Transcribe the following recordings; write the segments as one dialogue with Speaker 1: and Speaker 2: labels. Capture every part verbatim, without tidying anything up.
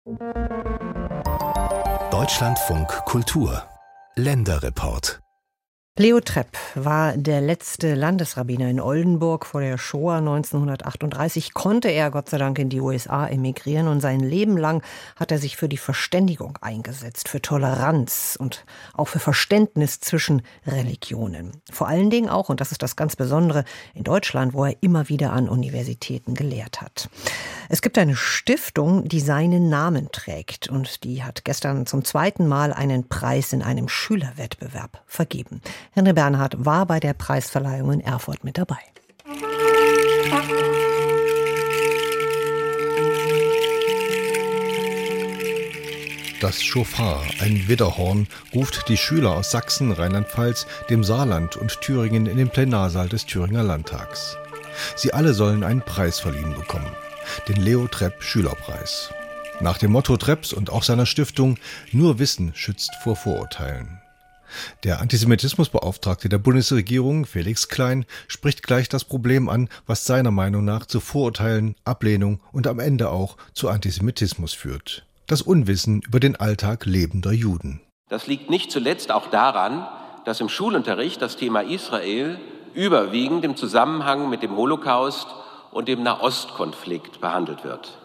Speaker 1: Deutschlandfunk Kultur Länderreport.
Speaker 2: Leo Trepp war der letzte Landesrabbiner in Oldenburg vor der Shoah neunzehnhundertachtunddreißig. Konnte er Gott sei Dank in die U S A emigrieren und sein Leben lang hat er sich für die Verständigung eingesetzt, für Toleranz und auch für Verständnis zwischen Religionen. Vor allen Dingen auch, und das ist das ganz Besondere, in Deutschland, wo er immer wieder an Universitäten gelehrt hat. Es gibt eine Stiftung, die seinen Namen trägt und die hat gestern zum zweiten Mal einen Preis in einem Schülerwettbewerb vergeben. Henry Bernhard war bei der Preisverleihung in Erfurt mit dabei.
Speaker 3: Das Schofar, ein Widderhorn, ruft die Schüler aus Sachsen, Rheinland-Pfalz, dem Saarland und Thüringen in den Plenarsaal des Thüringer Landtags. Sie alle sollen einen Preis verliehen bekommen, den Leo Trepp Schülerpreis. Nach dem Motto Trepps und auch seiner Stiftung: Nur Wissen schützt vor Vorurteilen. Der Antisemitismusbeauftragte der Bundesregierung, Felix Klein, spricht gleich das Problem an, was seiner Meinung nach zu Vorurteilen, Ablehnung und am Ende auch zu Antisemitismus führt: Das Unwissen über den Alltag lebender Juden.
Speaker 4: Das liegt nicht zuletzt auch daran, dass im Schulunterricht das Thema Israel überwiegend im Zusammenhang mit dem Holocaust und dem Nahostkonflikt behandelt wird.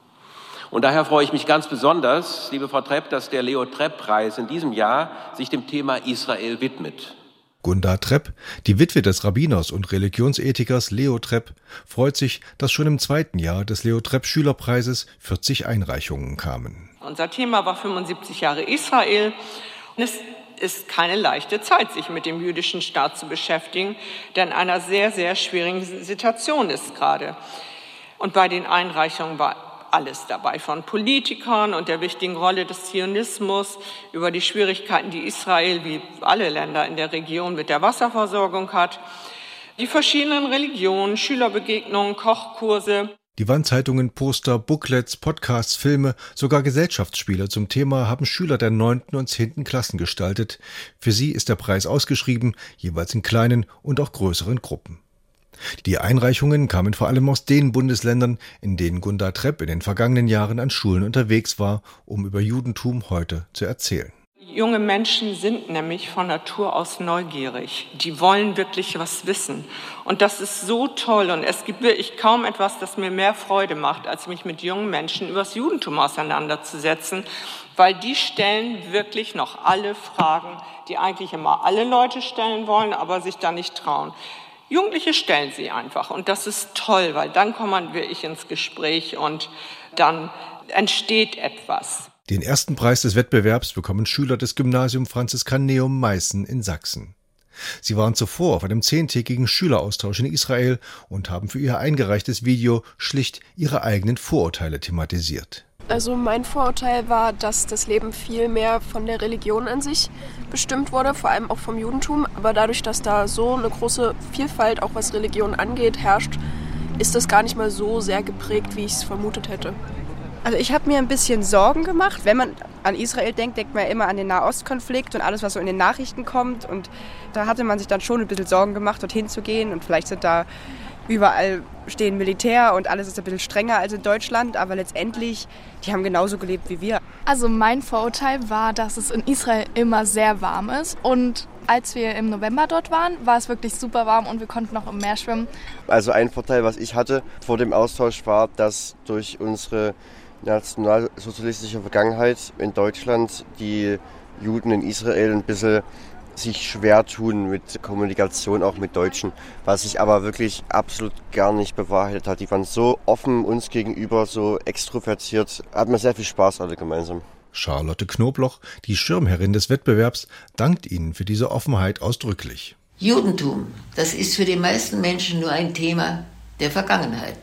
Speaker 4: Und daher freue ich mich ganz besonders, liebe Frau Trepp, dass der Leo-Trepp-Preis in diesem Jahr sich dem Thema Israel widmet.
Speaker 3: Gunda Trepp, die Witwe des Rabbiners und Religionsethikers Leo Trepp, freut sich, dass schon im zweiten Jahr des Leo-Trepp-Schülerpreises vierzig Einreichungen kamen.
Speaker 5: Unser Thema war fünfundsiebzig Jahre Israel. Und es ist keine leichte Zeit, sich mit dem jüdischen Staat zu beschäftigen, der in einer sehr, sehr schwierigen Situation ist gerade. Und bei den Einreichungen war alles dabei, von Politikern und der wichtigen Rolle des Zionismus über die Schwierigkeiten, die Israel, wie alle Länder in der Region, mit der Wasserversorgung hat, die verschiedenen Religionen, Schülerbegegnungen, Kochkurse.
Speaker 3: Die Wandzeitungen, Poster, Booklets, Podcasts, Filme, sogar Gesellschaftsspiele zum Thema haben Schüler der neunten und zehnten Klassen gestaltet. Für sie ist der Preis ausgeschrieben, jeweils in kleinen und auch größeren Gruppen. Die Einreichungen kamen vor allem aus den Bundesländern, in denen Gunda Trepp in den vergangenen Jahren an Schulen unterwegs war, um über Judentum heute zu erzählen.
Speaker 5: Junge Menschen sind nämlich von Natur aus neugierig. Die wollen wirklich was wissen. Und das ist so toll. Und es gibt wirklich kaum etwas, das mir mehr Freude macht, als mich mit jungen Menschen über das Judentum auseinanderzusetzen, weil die stellen wirklich noch alle Fragen, die eigentlich immer alle Leute stellen wollen, aber sich da nicht trauen. Jugendliche stellen sie einfach und das ist toll, weil dann kommt man wirklich ins Gespräch und dann entsteht etwas.
Speaker 3: Den ersten Preis des Wettbewerbs bekommen Schüler des Gymnasium Franziskaneum Meißen in Sachsen. Sie waren zuvor auf einem zehntägigen Schüleraustausch in Israel und haben für ihr eingereichtes Video schlicht ihre eigenen Vorurteile thematisiert.
Speaker 6: Also mein Vorurteil war, dass das Leben viel mehr von der Religion an sich bestimmt wurde, vor allem auch vom Judentum. Aber dadurch, dass da so eine große Vielfalt, auch was Religion angeht, herrscht, ist das gar nicht mal so sehr geprägt, wie ich es vermutet hätte.
Speaker 7: Also ich habe mir ein bisschen Sorgen gemacht. Wenn man an Israel denkt, denkt man ja immer an den Nahostkonflikt und alles, was so in den Nachrichten kommt. Und da hatte man sich dann schon ein bisschen Sorgen gemacht, dorthin zu gehen. Und vielleicht sind da überall stehen Militär und alles ist ein bisschen strenger als in Deutschland. Aber letztendlich, die haben genauso gelebt wie wir.
Speaker 8: Also mein Vorurteil war, dass es in Israel immer sehr warm ist. Und als wir im November dort waren, war es wirklich super warm und wir konnten noch im Meer schwimmen.
Speaker 9: Also ein Vorteil, was ich hatte vor dem Austausch, war, dass durch unsere nationalsozialistische Vergangenheit in Deutschland die Juden in Israel ein bisschen sich schwer tun mit Kommunikation, auch mit Deutschen, was sich aber wirklich absolut gar nicht bewahrheitet hat. Die waren so offen uns gegenüber, so extrovertiert, hatten wir sehr viel Spaß alle gemeinsam.
Speaker 3: Charlotte Knobloch, die Schirmherrin des Wettbewerbs, dankt ihnen für diese Offenheit ausdrücklich.
Speaker 10: Judentum, das ist für die meisten Menschen nur ein Thema der Vergangenheit.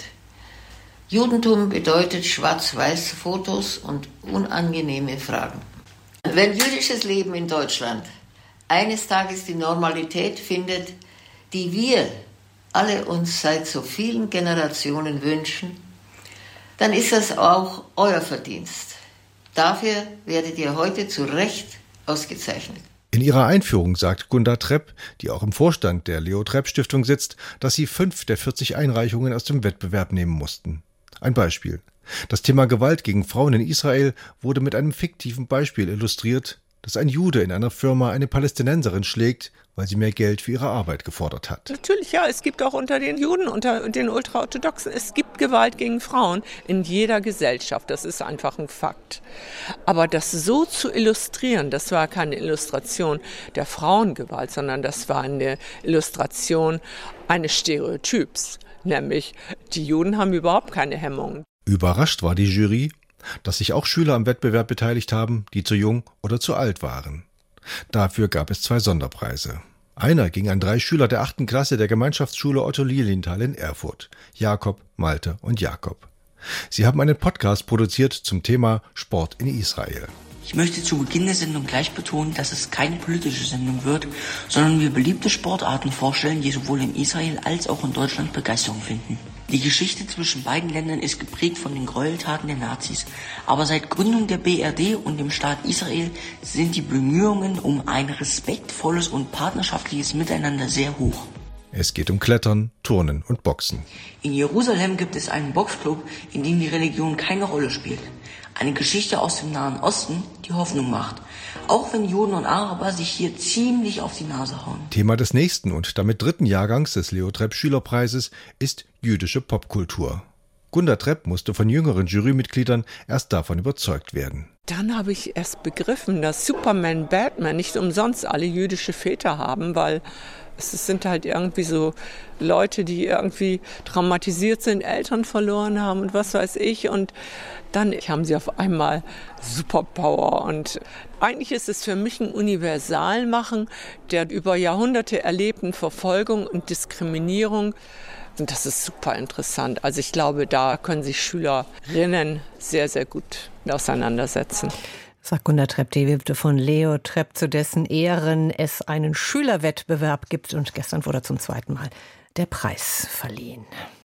Speaker 10: Judentum bedeutet Schwarz-Weiß-Fotos und unangenehme Fragen. Wenn jüdisches Leben in Deutschland eines Tages die Normalität findet, die wir alle uns seit so vielen Generationen wünschen, dann ist das auch euer Verdienst. Dafür werdet ihr heute zu Recht ausgezeichnet.
Speaker 3: In ihrer Einführung sagt Gunda Trepp, die auch im Vorstand der Leo-Trepp-Stiftung sitzt, dass sie fünf der vierzig Einreichungen aus dem Wettbewerb nehmen mussten. Ein Beispiel. Das Thema Gewalt gegen Frauen in Israel wurde mit einem fiktiven Beispiel illustriert, dass ein Jude in einer Firma eine Palästinenserin schlägt, weil sie mehr Geld für ihre Arbeit gefordert hat.
Speaker 5: Natürlich, ja, es gibt auch unter den Juden, unter den Ultraorthodoxen, es gibt Gewalt gegen Frauen in jeder Gesellschaft. Das ist einfach ein Fakt. Aber das so zu illustrieren, das war keine Illustration der Frauengewalt, sondern das war eine Illustration eines Stereotyps. Nämlich, die Juden haben überhaupt keine Hemmungen.
Speaker 3: Überrascht war die Jury, dass sich auch Schüler am Wettbewerb beteiligt haben, die zu jung oder zu alt waren. Dafür gab es zwei Sonderpreise. Einer ging an drei Schüler der achten Klasse der Gemeinschaftsschule Otto Lilienthal in Erfurt, Jakob, Malte und Jakob. Sie haben einen Podcast produziert zum Thema Sport in Israel.
Speaker 11: Ich möchte zu Beginn der Sendung gleich betonen, dass es keine politische Sendung wird, sondern wir beliebte Sportarten vorstellen, die sowohl in Israel als auch in Deutschland Begeisterung finden. Die Geschichte zwischen beiden Ländern ist geprägt von den Gräueltaten der Nazis. Aber seit Gründung der B R D und dem Staat Israel sind die Bemühungen um ein respektvolles und partnerschaftliches Miteinander sehr hoch.
Speaker 3: Es geht um Klettern, Turnen und Boxen.
Speaker 11: In Jerusalem gibt es einen Boxclub, in dem die Religion keine Rolle spielt. Eine Geschichte aus dem Nahen Osten, die Hoffnung macht. Auch wenn Juden und Araber sich hier ziemlich auf die Nase hauen.
Speaker 3: Thema des nächsten und damit dritten Jahrgangs des Leo Trepp Schülerpreises ist jüdische Popkultur. Gunda Trepp musste von jüngeren Jurymitgliedern erst davon überzeugt werden.
Speaker 5: Dann habe ich erst begriffen, dass Superman, Batman nicht umsonst alle jüdische Väter haben, weil es sind halt irgendwie so Leute, die irgendwie traumatisiert sind, Eltern verloren haben und was weiß ich. Und dann haben sie auf einmal Superpower. Und eigentlich ist es für mich ein Universalmachen der über Jahrhunderte erlebten Verfolgung und Diskriminierung. Und das ist super interessant. Also ich glaube, da können sich Schülerinnen sehr, sehr gut auseinandersetzen.
Speaker 2: Sagt Gunda Trepp, die Witwe von Leo Trepp, zu dessen Ehren es einen Schülerwettbewerb gibt. Und gestern wurde zum zweiten Mal der Preis verliehen.